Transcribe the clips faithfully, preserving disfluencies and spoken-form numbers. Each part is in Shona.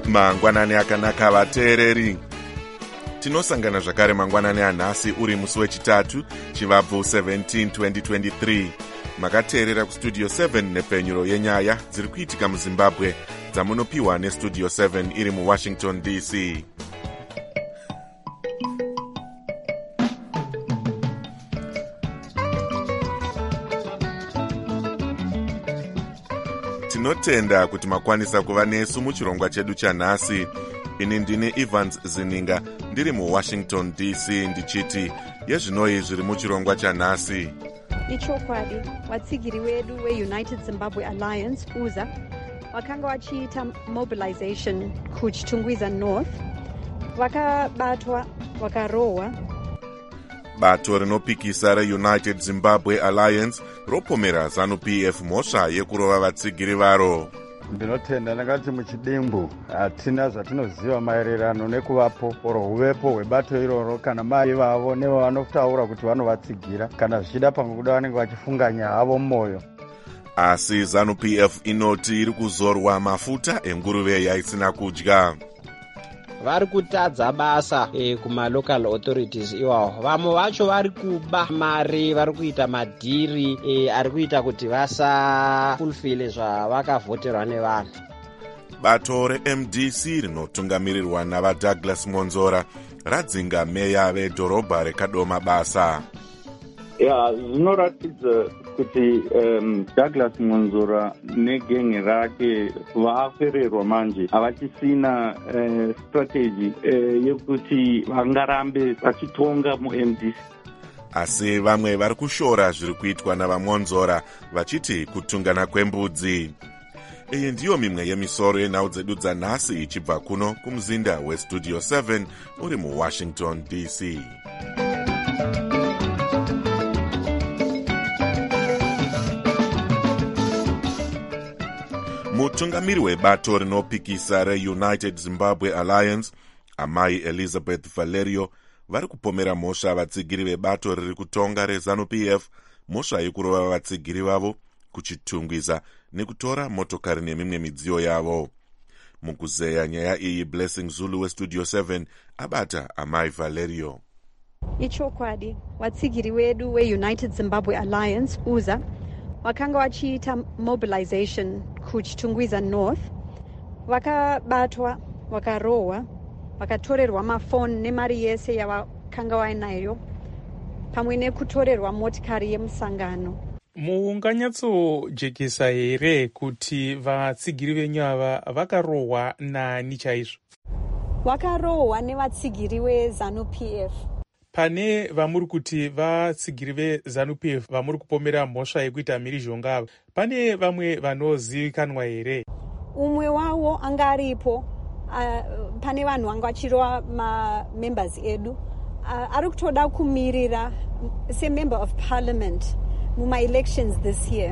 Mangwanani akanaka vateereri. Tinosangana zvakare mangwanani anhasi uri musi wechitatu chivabvu seventeen twenty twenty-three. Makateerera kustudio seven nepfenyuro yenyaya dziri kuitika muZimbabwe dzamunopiwa nestudio seven iri muWashington D C. Tinotenda kuti makwanisa kuva nesu muchirongwa chedu chanhasi. Ini ndine Evans Zininga ndiri muWashington D C ndichiti yezvinoi zviri muchirongwa chanhasi. Ichokwadi watsigiri wedu weUnited Zimbabwe Alliance U Z A wakanga wachiita mobilization kuchitungwiza North vakabatwa vakarohwa. Bato rinopikisa reUnited Zimbabwe Alliance ropomera ZANU P F mhosva yekurova vatsigiri varo. Ndinotenda ndakati muchidimbu hatina zvatinoziva maererano nekuvapo oro huvepo hwebato iroro kana mai vavo nevo vanotaura kuti vanovatsigira kana zvichida pamwe kuda vanenge vachifunganya havo mumwoyo. Asi ZANU P F inoti iri kuzorwa mafuta enguruve yaisina kudya. Vari kutadza basa e, kuma-local authorities iwawo. Vamwe vacho vari kuba mari, vari kuita madhiri e, ari kuita kuti vasafulfile zvavakavhoterwa nevanhu. Bato re-M D C rinotungamirirwa navaDouglas Monzora radzinga meya vedhorobha reKadoma basa. Ya, zvinoratidza kuti um, Douglas Monzora negenge rake vafererwa manje havachisina uh, strategy uh, yekuti vangarambe vachitonga mu-M D C. Asi vamwe vari kushora zviri kuitwa navaMonzora vachiti kutungana kwembudzi. Iyi ndiyo mimwe yemisoro yenhau dzedu dzanhasi ichibva kuno kumuzinda westudio seven uri muWashington D C. Mutungamiri webato rinopikisa reUnited Zimbabwe Alliance, amai Elizabeth Valerio, vari kupomera mhosva vatsigiri vebato riri kutonga reZANU P F mhosva yekurova vatsigiri vavo kuchitungwiza nekutora motokari nemimwe midziyo yavo. Mukuzeya nyaya iyi Blessing Zulu westudio seven abata amai Valerio. Ichokwadi watsigiri wedu weUnited Zimbabwe Alliance U Z A wakanga wachiita mobilization kuchitungwiza North vakabatwa vakarohwa vakatorerwa mafoni nemari yese yavakanga vainayo pamwe nekutorerwa motikari yemusangano. Munganyatsojekesa here kuti vatsigiri venyu ava vakarohwa nani chaizvo? Vakarohwa nevatsigiri veZANU P F. Pane vamuri kuti vatsigiri veZANU P F vamuri kupomera mhosva yekuita mhirizhonga ava, pane vamwe vanozivikanwa here? Umwe wavo anga aripo, uh, pane vanhu vanga vachirova mamembers edu uh, ari kutoda kumirira semember of parliament muma-elections this year.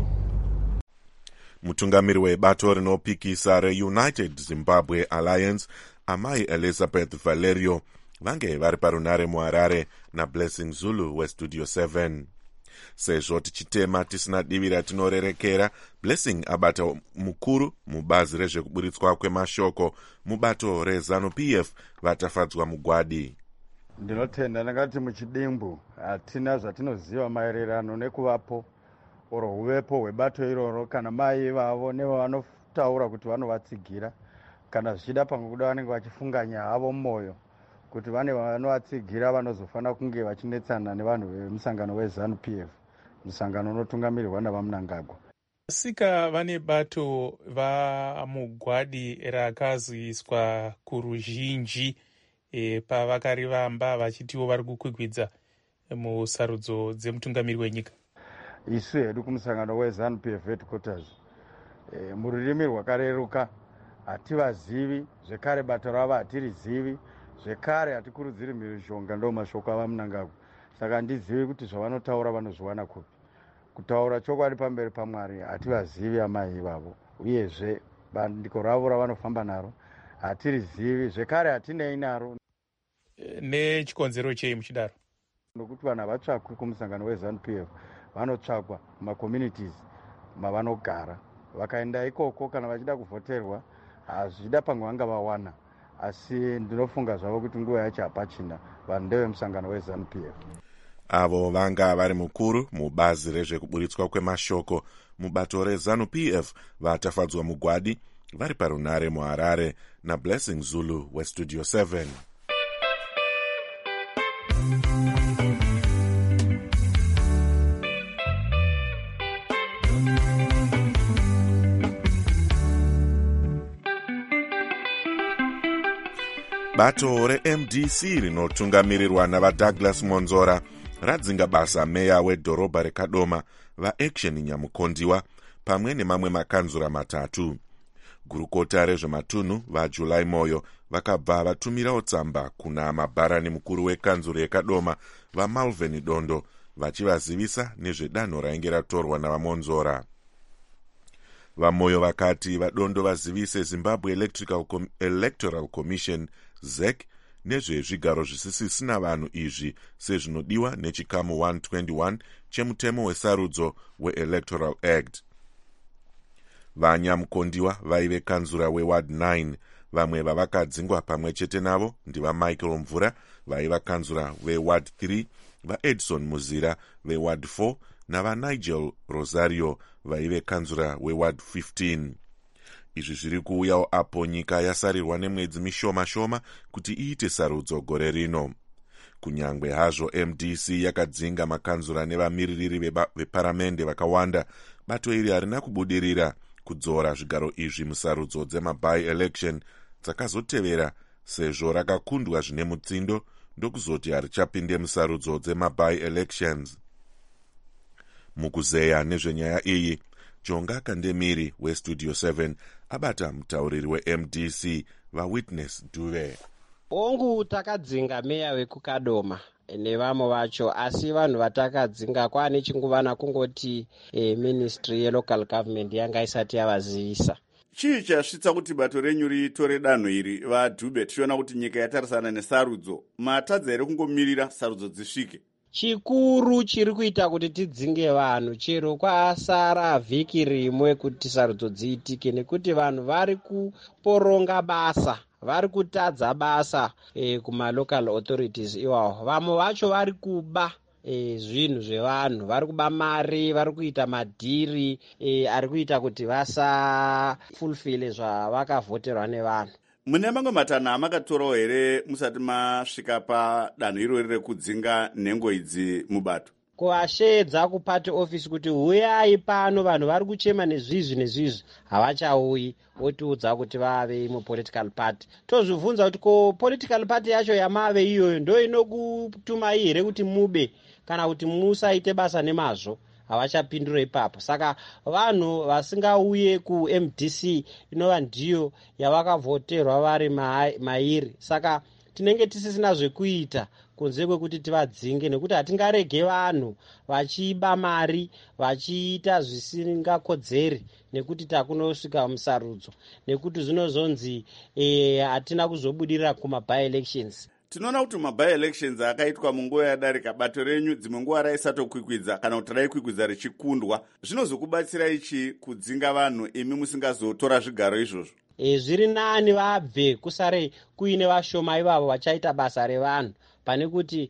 Mutungamiri webato rinopikisa reUnited Zimbabwe Alliance, amai Elizabeth Valerio, vange vari parunare muHarare naBlessing Zulu westudio seven. Sezvo tichitema tisina divira tinorerekera, Blessing abata mukuru mubazi rezvekuburitswa kwemashoko mubato reZANU P F vatafadzwa mugwadi. Ndinotenda ndakati muchidimbu hatina zvatinoziva maererano nekuvapo oro huvepo hwebato iroro kana mai vavo nevo vanotaura kuti vanovatsigira kana zvichida pamwe kuda vanenge vachifunganya havo mumwoyo kuti vane vanovatsigira vanozofana kunge vachinetsana nevanhu vemusangano weZANU P F, musangano unotungamirirwa navaMnangagwa. Sika vane bato vamugwadi rakazoiswa kuruzhinji e, pavakarivamba vachitiwo vari kukwikwidza musarudzo dzemutungamiri wenyika. Isu hedu kumusangano weZANU P F headquarters e, mururimi rwakareruka hativazivi, zvekare bato ravo hatirizivi, zvekare hatikurudziri mhirizhonga, ndo mashoko avaMnangagwa. Saka ndizivi kuti zvavanotaura vanozviwana kupi. Kutaura chokwadi pamberi paMwari hativazivi amai ivavo, uyezve bandiko ravo ravanofamba naro hatirizivi, zvekare hatinei naro. Nechikonzero chei muchidaro? Nokuti vanhu havatsvakwi kumusangano weZANU P F, vanotsvakwa mumacommunities mavanogara. Vakaenda ikoko kana vachida kuvhoterwa hazvida pamwe vanga vawana, asi ndinofunga zvavo kuti nguva yacho hapachina. Vanhu ndevemusangano weZANU P F. Avo vanga vari mukuru mubazi rezvekuburitswa kwemashoko mubato reZANU P F vatafadzwa mugwadi vari parunare muHarare naBlessing Zulu weStudio seven. Bato re-M D C rinotungamirirwa navaDouglas Monzora radzinga basa meya wedhorobha reKadoma vaAction Nyamukondiwa pamwe nemamwe makanzura matatu. Gurukota rezvematunhu vaJulai Moyo vakabva vatumirawo tsamba kuna mabharani mukuru wekanzuro yeKadoma vaMalvin Dondo vachivazivisa nezvedanho rainge ratorwa navaMonzora. VaMoyo vakati vaDondo vazivise Zimbabwe Electrical Com- Electoral Commission Z E C nezvezvigaro zvisisina vanhu izvi sezvinodiwa nechikamu one twenty-one chemutemo wesarudzo weElectoral Act. VaNyamukondiwa vaive kanzura weward nine, vamwe vavakadzingwa pamwe chete navo ndivaMichael Mvura vaiva kanzura weward three, vaEdson Muzira veward four navaNigel Rosario vaive kanzura weward fifteen. Izvi zviri kuuyawo apo nyika yasarirwa nemwedzi mishoma shoma kuti iite sarudzo gore rino. Kunyangwe hazvo M D C yakadzinga makanzura nevamiririri veparamende vakawanda, bato iri harina kubudirira kudzora zvigaro izvi musarudzo dzemaby-election dzakazotevera, sezvo rakakundwa zvine mutsindo ndokuzoti harichapinde musarudzo dzemaby-elections. Mukuzeya nezvenyaya iyi, Jonga Kandemiri weStudio seven abata mutauriri weM D C vaWitness Duve. Ongu takadzinga meya wekuKadoma nevamo vacho, asi vanhu vatakadzinga kwane chinguvana kungoti eh, ministry yelocal government yanga isati yavazivisa. Chii chasvitsa kuti bato renyu ritore danho iri vaDhube? Tichiona kuti nyika yatarisana nesarudzo, matadza here kungomirira sarudzo dzisvike? Chikuru chiri kuita kuti tidzinge vanhu chero kwasara vhiki rimwe kuti sarudzo dziitike nekuti vanhu vari kuporonga basa, vari kutadza basa e, kumalocal authorities iwawo. Vamwe vacho vari kuba e, zvinhu zvevanhu, vari kuba mari, vari kuita madhiri e, ari kuita kuti vasa fulfile zvavakavhoterwa nevanhu. Mune mamwe matanho amakatorawo here musati masvika padanho irori rekudzinga nhengo idzi mubato? Kuvashedza kupati ofisi kuti huyai pano, vanhu vari kuchema nezvizvi nezvizvi, havachauyi, otiudza kuti vave mupolitical party. Tozvibvunza kuti ko political party yacho yamave iyoyo ndo inokutumai here kuti mube kana kuti musaite basa nemazvo? Havachapindura ipapo. Saka vanhu vasingauye kuM D C inova ndiyo yavakavhoterwa vari mairi. Saka tinenge tisisina zvekuita kunze kwekuti tivadzinge, nekuti hatingarege vanhu vachiba mari, vachiita zvisingakodzeri, nekuti takunosvika musarudzo, nekuti zvinozonzi hatina e, kuzobudirira kumaby-elections. Tinoona kuti maby-elections akaitwa munguva yadarika, bato renyu dzimwe nguva raisatokwikwidza kana kuti raikwikwidza richikundwa. Zvinozokubatsira ichi kudzinga vanhu imi musingazotora zvigaro izvozvo? E, zviri nani vabve kusare kuine vashoma ivavo vachaita basa revanhu, pane kuti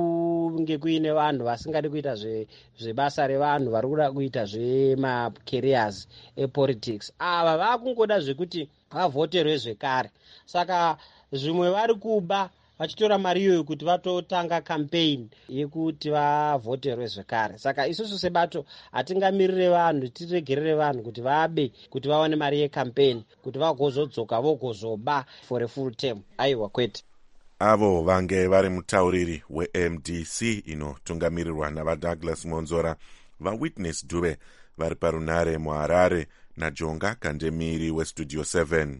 kunge kuine vanhu vasingadi kuita zvebasa revanhu, vari kuda kuita zvemacareers epolitics. Ava vakungoda zvekuti vavhoterwe zvekare. Saka zvimwe vari kuba vachitora mari iyoyo kuti vatotanga campaign yekuti vavhoterwe zvekare. Saka isusu sebato hatingamirire vanhu, tiregerere vanhu kuti vabe, kuti vawane mari yecampaign, kuti vagozodzoka vogozoba for a full term. Aiwa kwete. Avo vange vari mutauriri weM D C inotungamirirwa navaDouglas Monzora vaWitness Dube vari parunare muHarare naJonga Kandemiri weStudio seven.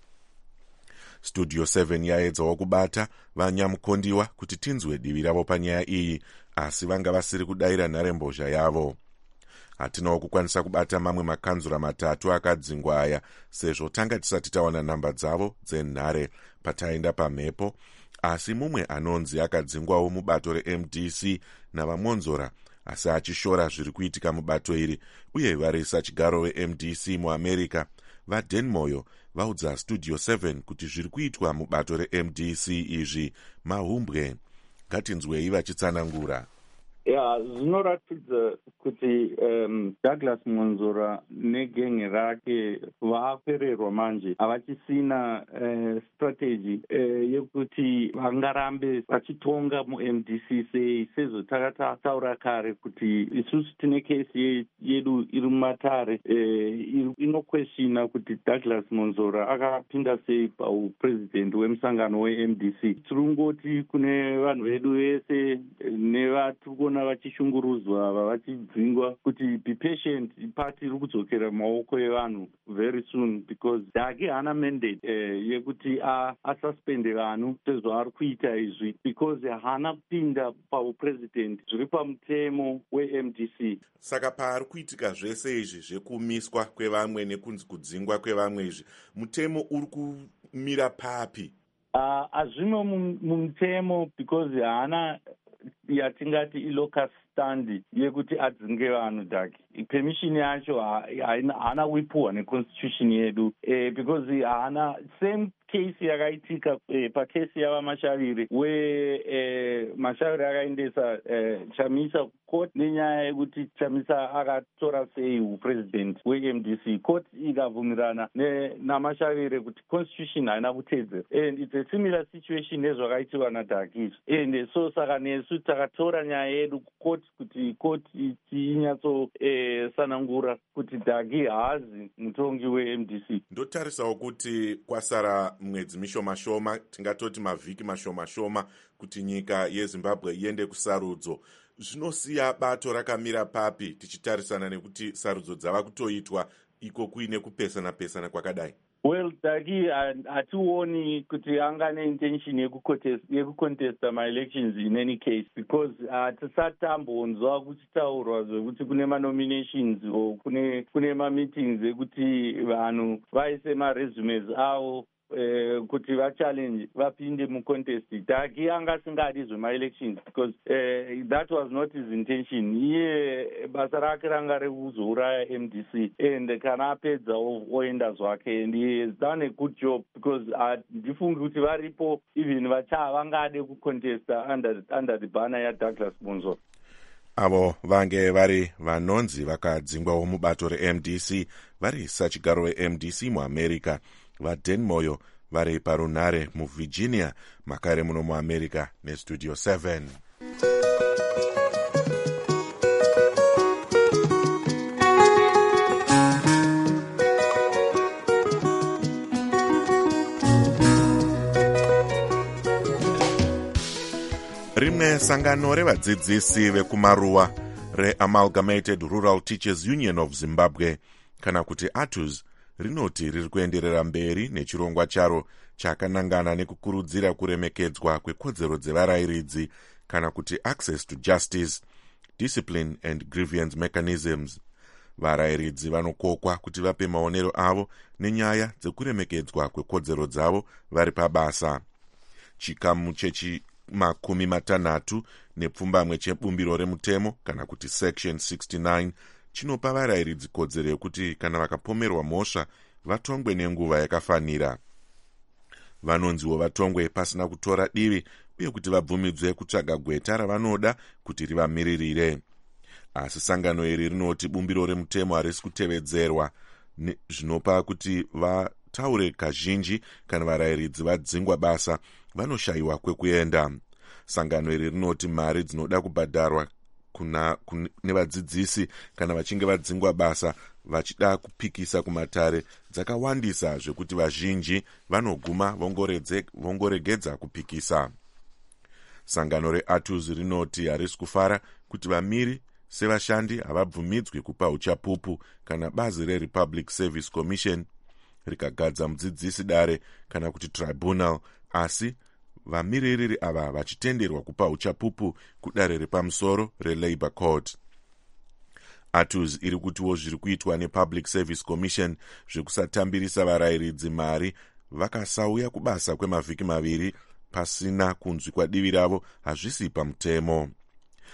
Studio seven yaedzawo kubata vaNyamukondiwa kuti tinzwe divi ravo panyaya iyi, asi vanga vasiri kudayira nharembozha yavo. Hatinawo kukwanisa kubata mamwe makanzura matatu akadzingwa aya, sezvo tanga tisati tawana namba dzavo dzenhare pataenda pamhepo, asi mumwe anonzi akadzingwawo mubato reM D C navaMonzora, asi achishora zviri kuitika mubato iri uye varisa chigaro veM D C muAmerica vadenmoyo vaudza studio seven kuti zviri kuitwa mubato reM D C izvi mahumbwe. Ngatinzwei vachitsanangura. ya zvinoratidza kuti um, Douglas Monzora negenge rake vaakwererwa manje havachisina uh, strategy uh, yekuti vangarambe vachitonga muM D C sei sezvo takataura kare kuti isusu tine kesi yedu iri mumatare uh, inokweshina kuti Douglas Monzora akapinda sei paupresident wemusangano weM D C. Tirungoti kune vanhu vedu vese nevatikuona vachishunguruzwa vavachidzingwa kuti be patient, party iri kudzokera mumaoko evanhu very soon because Dagi haana mandate eh, yekuti asuspende vanhu sezvo ari kuita izvi because haana kupinda paupresident zviri pamutemo weM D C. Saka paari kuitika zvese izvi zvekumiswa kwevamwe nekunzi kudzingwa kwevamwe izvi, mutemo uri kumira papi? Uh, hazvimo mumutemo because haana yatingati ilocus stand yekuti adzinge vanhu Dagi. Permission yacho haana kuipuwa neconstitution yedu eh, because haana same case yakaitika eh, pakesi yava Mashavire we eh, Mashavire akaendesa eh, Chamisa court nenyaya yekuti Chamisa akatora sei upresident weM D C. Court ikabvumirana naMashavire kuti constitution haina kutedzera, and it's a similar situation nezvakaitiwa naDagi. And so saka nesu takatora nyaya yedu court kuti court ichinyatso eh, sanangura kuti Dagi haazi mutongi weM D C. Ndotarisawo kuti kwasara mwedzi mishoma shoma, tingatoti mavhiki mashoma shoma kuti nyika yeZimbabwe iende kusarudzo. Zvinosiya bato rakamira papi tichitarisana nekuti sarudzo dzava kutoitwa iko kuine kupesana pesana kwakadai? Well, Dagi hationi kuti anga neintention yekucontesta ma-elections in any case because hatisatambonzwa kuchitaurwa zvekuti kune ma-nominations or kune, kune ma-meetings ekuti vanhu vaise ma-resumes avo Uh, kuti vachallenge vapinde mucontest. Dagi anga asingadi zvema-elections because uh, that was not his intention. Iye basa rake ranga rekuzouraya M D C and kana apedza oenda zvake, and he has done a good job because ndifungi kuti varipo even vacha vangade kucontesta under, under the banner yaDouglas Monzora. Avo vange vari vanonzi vakadzingwawo mubato reM D C vari sachigaro weM D C muAmerica, vadenmoyo vari parunare muVirginia, makare muno muAmerica nestudio seven. Rimwe sangano revadzidzisi vekumaruwa reAmalgamated Rural Teachers Union of Zimbabwe, kana kuti A T U Z, rinoti riri kuenderera mberi nechirongwa charo chakanangana nekukurudzira kuremekedzwa kwekodzero dzevarayiridzi, kana kuti access to justice, discipline and grievance mechanisms. Varayiridzi vanokokwa kuti vape maonero avo nenyaya dzekuremekedzwa kwekodzero dzavo vari pabasa. Chikamu chechi makumi matanhatu nepfumbamwe chebumbiro remutemo, kana kuti section sixty-nine, chinopa varayiridzi kodzero yekuti kana vakapomerwa mhosva vatongwe nenguva yakafanira. Vanonziwo vatongwe pasina kutora divi uye kuti vabvumidzwe kutsvaga gweta ravanoda kuti rivamiririre. Asi sangano iri rinoti bumbiro remutemo harisi kutevedzerwa, zvinopa kuti vataure kazhinji kana varayiridzi vadzingwa basa vanoshayiwa kwekuenda. Sangano iri rinoti mari dzinoda kubhadharwa kuna nevadzidzisi kana vachinge vadzingwa basa vachida kupikisa kumatare dzakawandisa zvekuti vazhinji vanoguma vongoregedza kupikisa. Sangano reA T U Z rinoti harisi kufara kuti vamiri sevashandi havabvumidzwi kupa uchapupu kana bazi reRepublic Service Commission rikagadza mudzidzisi dare kana kuti tribunal, asi vamiririri ava vachitenderwa kupa uchapupu kudare repamusoro reLabour Court. A T U Z iri kutiwo zviri kuitwa nePublic Service Commission zvekusatambirisa varayiridzi mari vakasauya kubasa kwemavhiki maviri pasina kunzwi kwadivi ravo hazvisi pamutemo.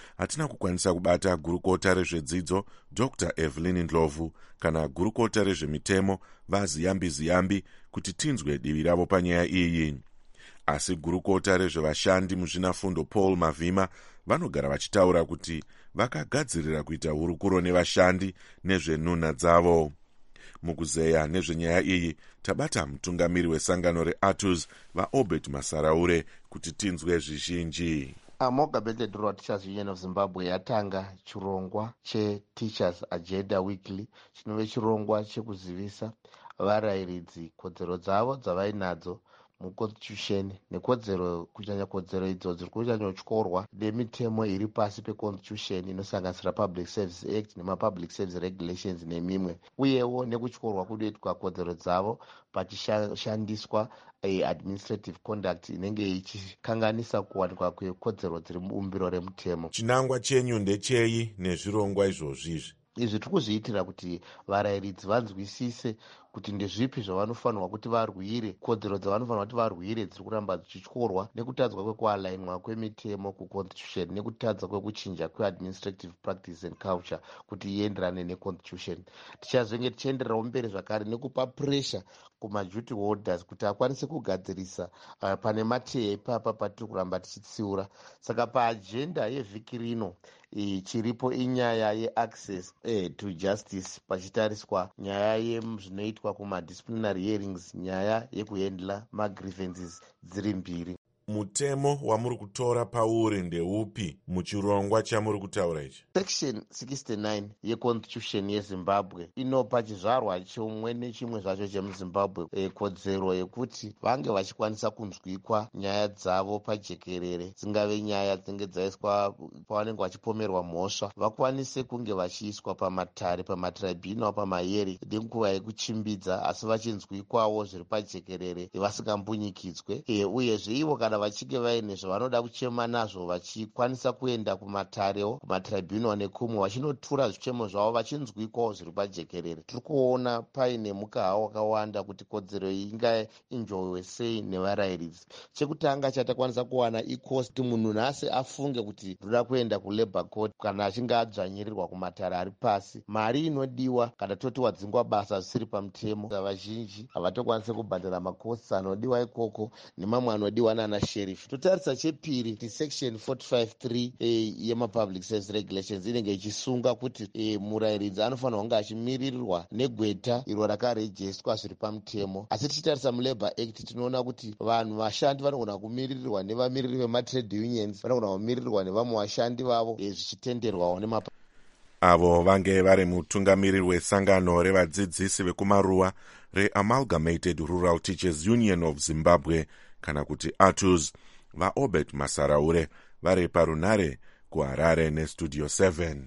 hatina kukwanisa kubata gurukota rezvedzidzo dr Evelyn Ndlovu kana gurukota rezvemitemo vaZiyambi Ziyambi kuti tinzwe divi ravo panyaya iyi. Asi gurukota rezvevashandi muzvinafundo Paul Mavhima vanogara vachitaura kuti vakagadzirira kuita hurukuro nevashandi nezvenhunha dzavo. Mukuzeya nezvenyaya iyi tabata mutungamiri wesangano reATUS vaObert Masaraure kuti tinzwe zvizhinji. Amogabeted Teachers Union of Zimbabwe yatanga chirongwa cheTeachers Agenda Weekly chinove chirongwa chekuzivisa varayiridzi kodzero dzavo dzavainadzo muconstitution nekodzero kunyanya kodzero idzo dziri kunyanyotyorwa nemitemo iri pasi peconstitution inosanganisira Public Service Act nemapublic service regulations nemimwe, uyewo nekutyorwa kunoitwa kodzero dzavo pachishandiswa administrative conduct inenge ichikanganisa kuwanikwa kwekodzero dziri mubumbiro remutemo. Chinangwa chenyu ndechei nezvirongwa izvozvizvi? Izvi tiri kuzviitira kuti varayiridzi vanzwisise kuti ndezvipi zvavanofanirwa kuti varwire, kodzero dzavanofanirwa kuti varwire dziri kuramba dzichityorwa nekutadzwa kwekualainwa kwemitemo kuconstitution nekutadza kwekuchinja kweadministrative practice and culture kuti ienderane neconstitution. Tichazenge tichiendererawo mberi zvakare nekupa pressure kumaduty holders kuti akwanise kugadzirisa uh, pane mateya ipapa patiri kuramba tichitsiura. Saka paagenda yevhiki rino e, chiripo inyaya yeaccess e, to justice pachitariswa nyaya yezvinoitwa kumadisciplinary hearings, nyaya yekuhandla magrievances dziri mbiri. Mutemo wamuri kutora pauri ndeupi muchirongwa chamuri kutaura ichi? Section sixty-nine yeconstitution yeZimbabwe inopa chizvarwa chomwe nechimwe zvacho chemuZimbabwe e, kodzero yekuti vange vachikwanisa kunzwikwa nyaya dzavo pajekerere, dzingave nyaya dzinenge dzaiswa pavanenge vachipomerwa mhosva, vakwanise kunge vachiiswa pamatare, pamatribunal, pamayeri nenguva yekuchimbidza, asi vachinzwikwawo zviri pajekerere vasingambunyikidzwe. E, uyezve ivo kana vachinge vaine zvavanoda kuchema nazvo vachikwanisa kuenda kumatarewo, kumatribunal nekumwe vachinotura zvichemo zvavo vachinzwikwawo zviri pajekerere. Tiri kuona paine mukaha wakawanda kuti kodzero iyi inga injowe sei nevarayiridzi. Chekutanga chatakwanisa kuwana ikosti munhu nhasi afunge kuti ndoda kuenda kulabor court kana achinge adzvanyirirwa kumatare ari pasi. Mari inodiwa kana toti wadzingwa basa zvisiri pamutemo, vazhinji havatokwanisi kubhadhara makosti anodiwa ikoko nemamwe anodiwa nana sheriff. Totarisa chepiri ti section forty-five three e, yemapublic service regulations inenge ichisunga kuti e, murayiridzi anofanira kunge achimiririrwa negweta iro rakarejestwa zviri pamutemo. Asi tichitarisa mulabor act tinoona kuti vanhu vashandi vanogona kumiririrwa nevamiriri vematrade unions, vanogona kumiririrwa nevamwe vashandi vavo e, zvichitenderwawo nemapa. Avo vange vari mutungamiriri wesangano revadzidzisi vekumaruwa reAmalgamated Rural Teachers Union of Zimbabwe kana kuti ATUS vaObert Masaraure vari parunare kuHarare nestudio seven.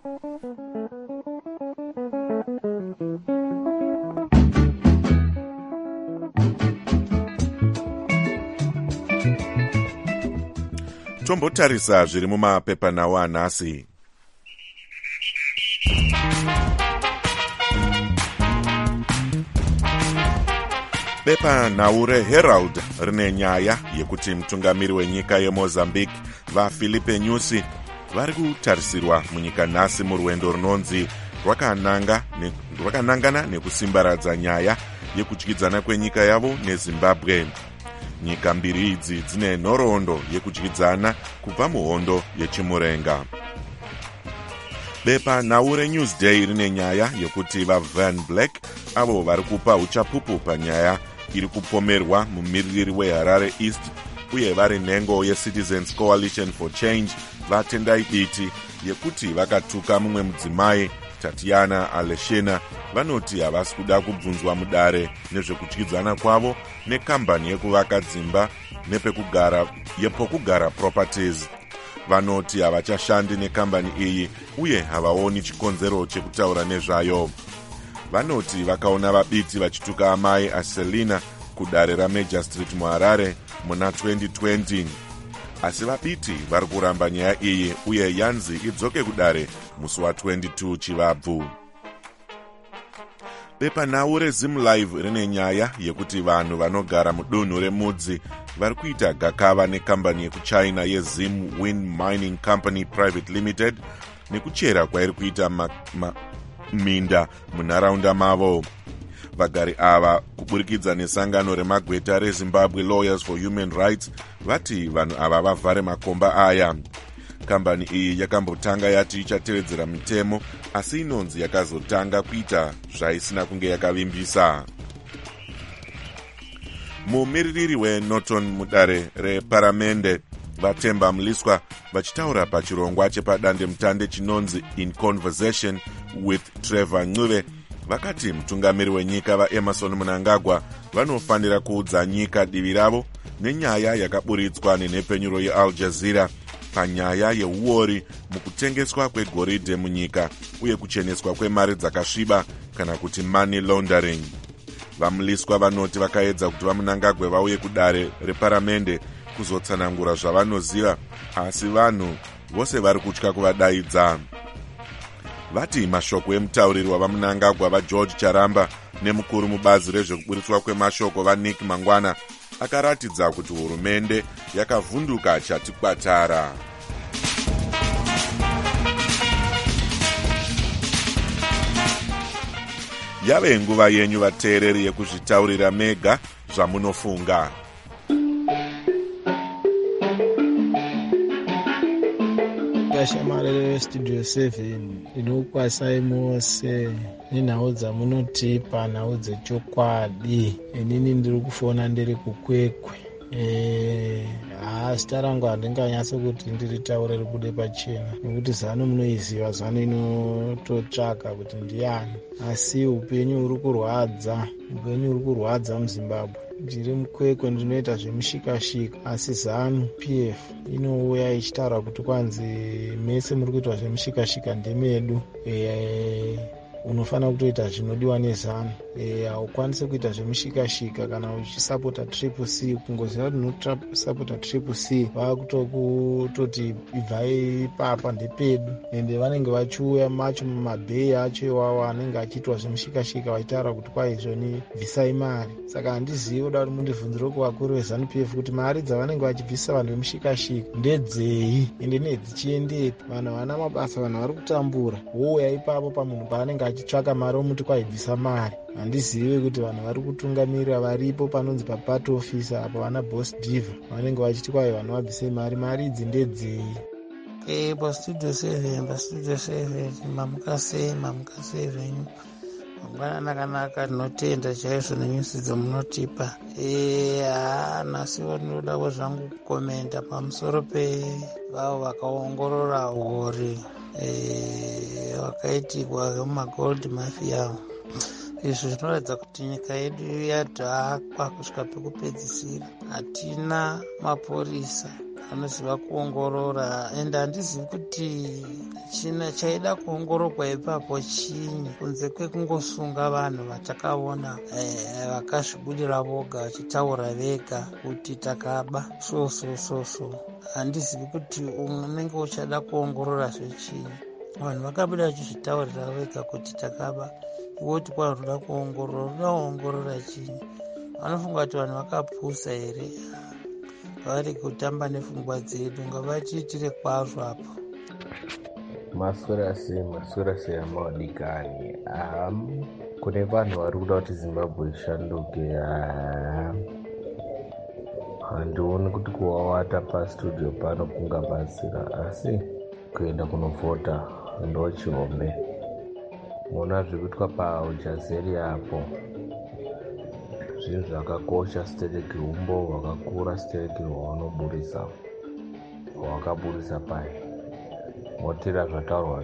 Tombotarisa zviri mumapepanhau anhasi. Bepanhau reHerald rine nyaya yekuti mutungamiri wenyika yeMozambique vaFilipe Nyusi vari kutarisirwa munyika nhasi murwendo runonzi rwakananga ne, rwakanangana nekusimbaradza nyaya yekudyidzana kwenyika yavo neZimbabwe. Nyika mbiri idzi dzine nhoroondo yekudyidzana kubva muhondo yechimurenga. Bepanhau reNewsday rine nyaya yekuti vaVan Black avo vari kupa uchapupu panyaya iri kupomerwa mumiririri weHarare East uye vari nhengo yeCitizens Coalition for Change vatendai biti yekuti vakatuka mumwe mudzimai Tatiana Aleshina vanoti havasi kuda kubvunzwa mudare nezvekudyidzana kwavo nekambani yekuvaka dzimba nepekugara yepokugara properties. Vanoti havachashandi nekambani iyi uye havaoni chikonzero chekutaura nezvayo. Vanoti vakaona vabiti vachituka amai aSelina kudare raMajor Street muHarare muna twenty twenty. Asi vabiti vari kuramba nyaya iyi uye yanzi idzoke kudare musi wa twenty-two Chivabvu. bepanhau rezim live rine nyaya yekuti vanhu vanogara mudunhu remudzi vari kuita gakava nekambani yekuchina yezim Wind Mining Company Private Limited nekuchera kwairi kuita ma, ma, minda munharaunda mavo. Vagari ava kuburikidza nesangano remagweta reZimbabwe Lawyers for Human Rights vati vanhu ava vavhare makomba aya. Kambani iyi yakambotanga yati ichatevedzera mitemo, asi inonzi yakazotanga kuita zvaisina kunge yakavimbisa. Mumiririri weNorton mudare reparamende Vatemba Mliswa vachitaura pachirongwa chepadandemutande chinonzi In Conversation with Trevor Ncube vakati mutungamiri wenyika vaEmerson Mnangagwa vanofanira kuudza nyika divi ravo nenyaya yakaburitswa nenhepfenyuro yeAl Jazeera panyaya yeuori mukutengeswa kwegoridhe munyika uye kucheneswa kwemari dzakasviba kana kuti money laundering. VaMliswa vanoti vakaedza kuti vaMnangagwa vauye kudare reparamende kuzotsanangura zvavanoziva, asi vanhu vose vari kutya kuvadaidza. Vati mashoko emutauriri wavaMnangagwa vaGeorge Charamba nemukuru mubazi rezvekuburitswa kwemashoko vaNick Mangwana akaratidza kuti hurumende yakavhunduka chati kwatara. Yave nguva yenyu vateereri yekuzvitaurira mega zvamunofunga. Shamarere Studio seven ndinokwasai mose nenhau dzamunotipa, nhau dzechokwadi. Inini ndiri kufona ndiri kukwekwe. Eh, ah, zita rangu handinganyatso kuti ndiritaure ribude pachena nekuti zano munoiziva, zano inototsvaka kuti ndiani, asi upenyu huri kurwadza, upenyu huri kurwadza muZimbabwe. Ndiri mukwekwe, ndinoita zvemushikashika, asi zanu P F inouya ichitaura kuti kwanzi mese muri kuitwa zvemushikashika ndemedu. E, unofanira kutoita zvinodiwa nezano. E, haukwanisi kuita zvemushikashika kana uchisapota triple C. Kungoziva kuti unosapota triple C vakutoti ibvai papa ndepedu, ende vanenge vachiuya macho mumabheyi acho iwawo anenge achiitwa zvemushikashika vachitaura kuti kwaizvoni bvisai mari. Saka handizivi kuda kuti mundibvunzire kuvakuru vezanu P F kuti mari dzavanenge vachibvisa vanhu vemushikashika ndedzei ende nedzichiendepi. Vanhu vana mabasa, vanhu vari kutambura, wouya ipapo pamunhu paanenge achitsvaka mari omuti kwaibvisa mari. Handizivi kuti vanhu vari kutungamirira varipo panonzi papato office apa vana boss diva vanenge vachiti kwai vanhu vabvisei mari, mari idzi ndedzei? Eh, pastudio seven, pastudio seven, mamukasei, mamukasei venyu. Mangwana nakanaka, tinotenda chaizvo nenyusi dzamunotipa. Eh, haa, nasi ndinodawo zvangu kukomenda pamusoro pevavo vakaongorora hori eh, vakaitirwa vemagold mafia. Izvo zvinoratidza kuti nyika yedu yadhakwa kusvika pekupedzisira. Hatina mapurisa anoziva kuongorora, ende handizivi kuti china chaida kuongororwa ipapo chinyi kunze kwekungosunga vanhu vatakaona eh, vakazvibudira voga vachitaura vega kuti takaba so so so so. Handizivi kuti unenge uchada kuongorora zvechinyi. Vanhu vakabuda vachizvitaurira vega kuti takaba, woti kwa ruda kuongorora, ruda kuongorora chinyi? Vanofunga kuti vanhu vakapusa here? Vari kutamba nepfungwa dzedu, ngavatiitire kwazvo apo. Maswera sei, maswera sei amawadikani. Um, kune vanhu vari kuda kuti Zimbabwe ishanduke. Handioni kuti kuwawata pastudio pano kungabatsira, asi kuenda kunovhota ndo chihombe. Mona zvirikuitwa paAl Jazeera apo zvinhu zvakakosha. Sitereki humbo hwakakura, sitereki hwaunoburisa hwakaburisa pai motera zvataurwa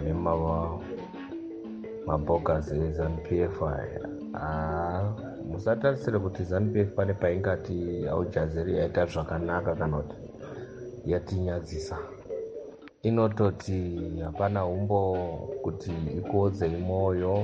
nemabogas eZanu-P F aya. Musatarisire kuti ZANU-P F pane paingati Al Jazeera yaita zvakanaka kana kuti yatinyadzisa. Inototi hapana humbo kuti ikuodzei mwoyo,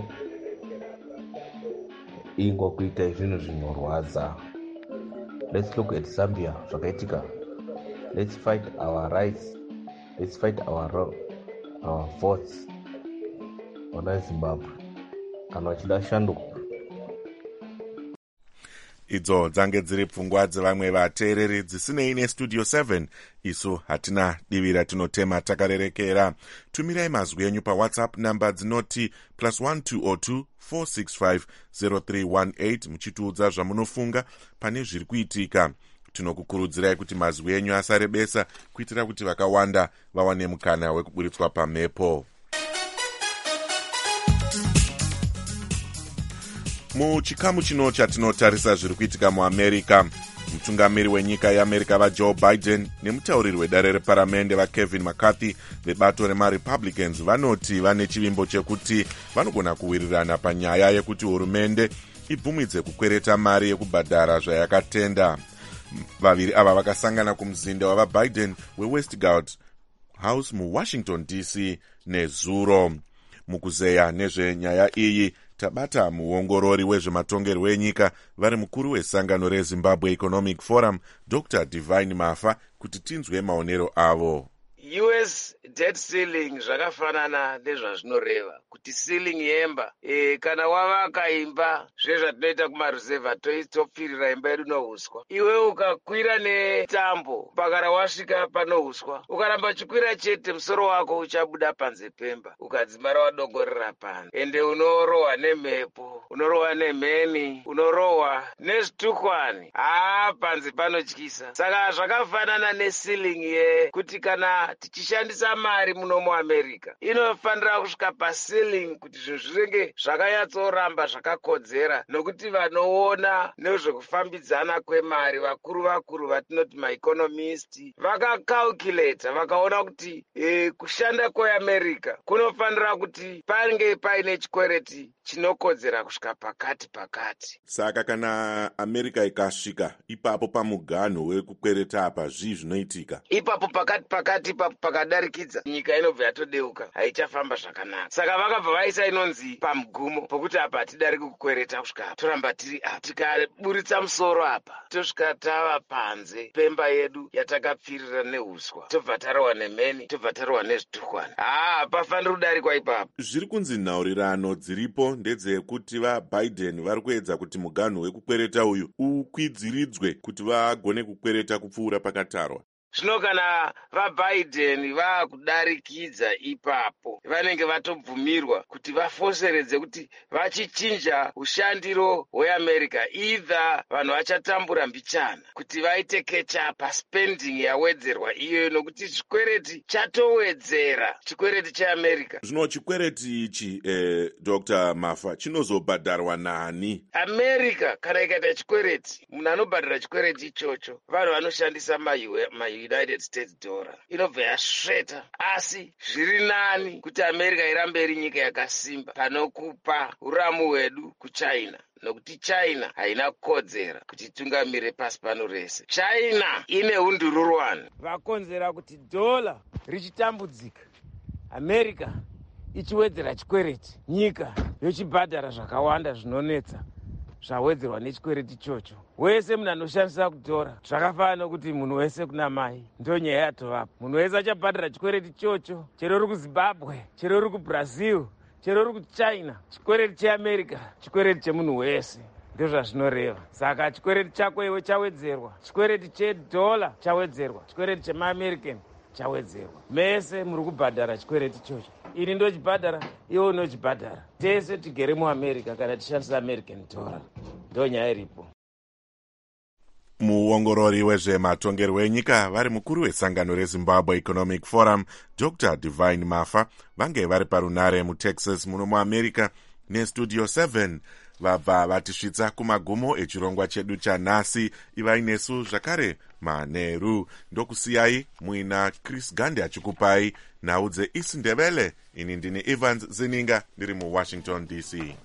ingokuita zvinhu zvinorwadza. Let's look at Zambia zvakaitika. Let's fight our rights, let's fight our our votes. Ona Zimbabwe kana uchida shanduko idzo dzange dziri pfungwa dzevamwe vateereri dzisinei nestudio seven. Isu hatina divi ratinotema takarerekera. Tumirai mazwi enyu pawhatsapp namba dzinoti plus one two zero two four six five zero three one eight muchitiudza zvamunofunga pane zviri kuitika. Tinokukurudzirai kuti mazwi enyu asarebesa kuitira kuti vakawanda vawane mukana wekuburitswa pamhepo. Muchikamu chino chatinotarisa zviri kuitika muAmerica, mutungamiri wenyika yeAmerica vaJoe Biden nemutauriri wedare reparamende vaKevin McCarthy vebato remaRepublicans vanoti vane chivimbo chekuti vanogona kuwirirana panyaya yekuti hurumende ibvumidze kukwereta mari yekubhadhara zvayakatenda. Vaviri ava vakasangana kumuzinda wavaBiden weWestgate House muWashington D C nezuro. Mukuzeya nezvenyaya iyi tabata muongorori wezvematongerwo enyika vari mukuru wesangano reZimbabwe Economic Forum Doctor Divine Mafa kuti tinzwe maonero avo. U S debt ceiling zvakafanana nezvazvinoreva kuti ceiling yemba e, kana wavaka imba zvezvatinoita kumaruzevha topfirira imba yedu nohuswa, iwe ukakwira netambo pakara wasvika panohuswa ukaramba uchikwira chete musoro wako uchabuda panze pemba ukadzimara wadongorera pano, ende unorohwa nemhepo, unorohwa nemheni, unorohwa nezvitukwani. haa panze panotyisa. Saka zvakafanana neceiling yekuti kana tichishandisa mari muno muAmerica inofanira kusvika paceiling kuti zvinhu zvinenge zvakanyatsoramba zvakakodzera, nokuti vanoona nezvekufambidzana kwemari vakuru vakuru vatinoti maeconomist vakacalculata vakaona kuti e, kushanda kweAmerica kunofanira kuti pange paine chikwereti chinokodzera kusvika pakati pakati. Saka kana America ikasvika ipapo pamuganho wekukwereta apa zvii zvinoitika? Ipapo pakati pakati ipapo pakadarikidza nyika inobva yatodeuka, haichafamba zvakanaka. Saka vakabva vaisa inonzi pamugumo pokuti apa hatidariki kukwereta kusvika apa, toramba tiri apa. Tikaburitsa musoro apa tosvika tava panze pemba yedu yatakapfirira nehuswa, tobva tarohwa nemheni, tobva tarohwa nezvitukwana. haa hapafaniri kudarikwa ipapo. Zviri kunzi nhaurirano dziripo ndedzekuti vaBiden vari kuedza kuti muganho wekukwereta uyu ukwidziridzwe kuti vagone kukwereta kupfuura pakatarwa. Zvino kana vaBiden vaakudarikidza ipapo vanenge vatobvumirwa kuti vafoseredze kuti vachichinja ushandiro hweAmerica, either vanhu vachatambura mbichana kuti vaite catch-up paspending yawedzerwa iyoyo, nokuti chikwereti chatowedzera chikwereti cheAmerica. Zvino chikwereti ichi eh, Doctor Mafa chinozobhadharwa nani? America kana ikaita chikwereti, munhu anobhadhara chikwereti ichocho vanhu vanoshandisa ma United States dollar, inobva yasveta. Asi zviri nani kuti America irambe iri nyika yakasimba panokupa uramu hwedu kuChina, nokuti China haina kukodzera kuti tungamire pasi pano rese. China ine undururwani vakonzera kuti dhola richitambudzika, America ichiwedzera chikwereti, nyika yochibhadhara zvakawanda zvinonetsa zvawedzerwa nechikwereti chocho. Wese munhu anoshandisa kutora zvakafanana nokuti munhu wese kuna mai, ndo nyaya yatovapo. Munhu wese achabhadhara chikwereti chocho, chero uri kuZimbabwe, chero uri kuBrazil, chero uri kuChina. Chikwereti cheAmerica chikwereti chemunhu wese, ndo zvazvinoreva. Saka chikwereti chako iwe chawedzerwa, chikwereti chedhola chawedzerwa, chikwereti chemaAmerican chawedzerwa. Mese muri kubhadhara chikwereti chocho. Ini ndochibhadhara, iwe unochibhadhara. Tese tigere muAmerica kana tishandisa American dollar. Ndo nyaya iripo. Muongorori wezvematongerwo enyika vari mukuru wesangano reZimbabwe Economic Forum Doctor Divine Mafa vange vari parunare muTexas muno muAmerica nestudio seven. Vabva vatisvitsa kumagumo echirongwa chedu chanhasi. Ivai nesu zvakare manheru. Ndokusiyai muina Chris Gandhi achikupai nhau dzeIsindebele. Ini ndini Evans Zininga ndiri muWashington D C.